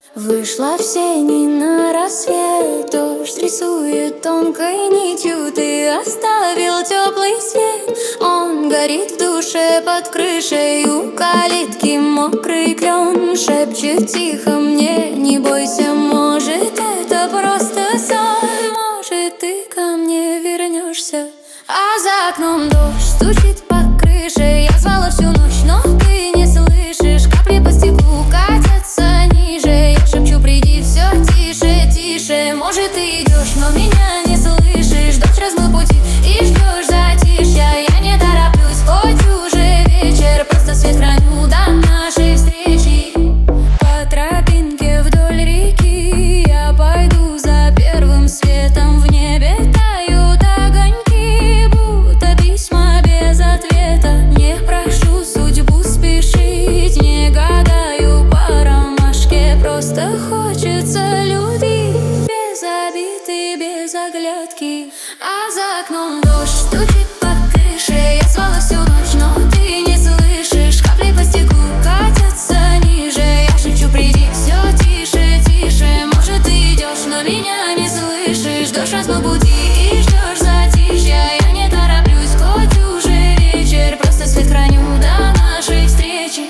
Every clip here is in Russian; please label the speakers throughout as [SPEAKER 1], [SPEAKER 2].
[SPEAKER 1] Вышла в сени на рассвет, дождь рисует тонкой нитью. Ты оставил теплый свет, он горит в душе под крышей. У калитки мокрый клен шепчет тихо мне: не бойся, может, это просто сон. Может, ты ко мне вернешься. А за окном дождь стучит по крыше. Я звала всю ночь, но ты не слышишь. Капли по стеклу катятся ниже. Я шепчу: приди, все тише, тише. Может, ты идешь, но меня не слышишь. Дождь размыл пути и ждешь затишья. Я не тороплюсь, хоть уже вечер. Просто свет храню до нашей встречи. По тропинке вдоль реки я пойду за первым светом. В небе тают огоньки, будто письма без ответа. Не прошу судьбу спешить, не гадаю по ромашке. Просто хочется любить без обид и без оглядки. А за окном дождь стучит по крыше. Я звала всю ночь, но ты не слышишь. Капли по стеклу катятся ниже. Я шепчу: приди, все тише, тише. Может, ты идешь, но меня не слышишь. Дождь размыл пути и ждешь затишья. Я не тороплюсь, хоть уже вечер. Просто свет храню до нашей встречи.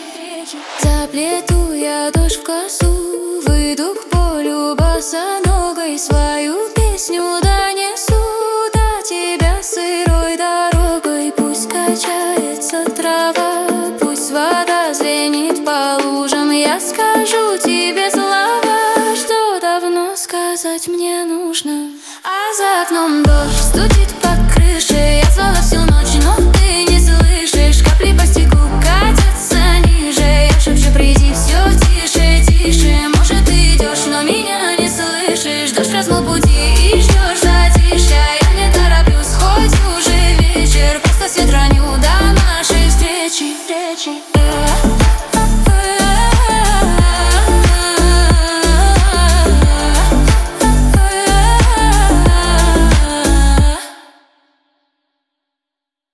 [SPEAKER 1] Заплету я дождь в косу, выйду к полю босоногой, свою песню донесу до тебя сырой дорогой. Пусть качается трава, пусть вода звенит по лужам. Я скажу тебе слова, что давно сказать мне нужно. А за окном дождь стучит по крыше. Я звала всю ночь, но ты не слышишь. Капли по стеклу катятся ниже. Я шепчу: приди, все тише, тише. Может, ты идешь, но меня не слышишь. Дождь размыл пути и ждешь затишья. Я не тороплюсь, хоть уже вечер. Просто свет храню до нашей встречи.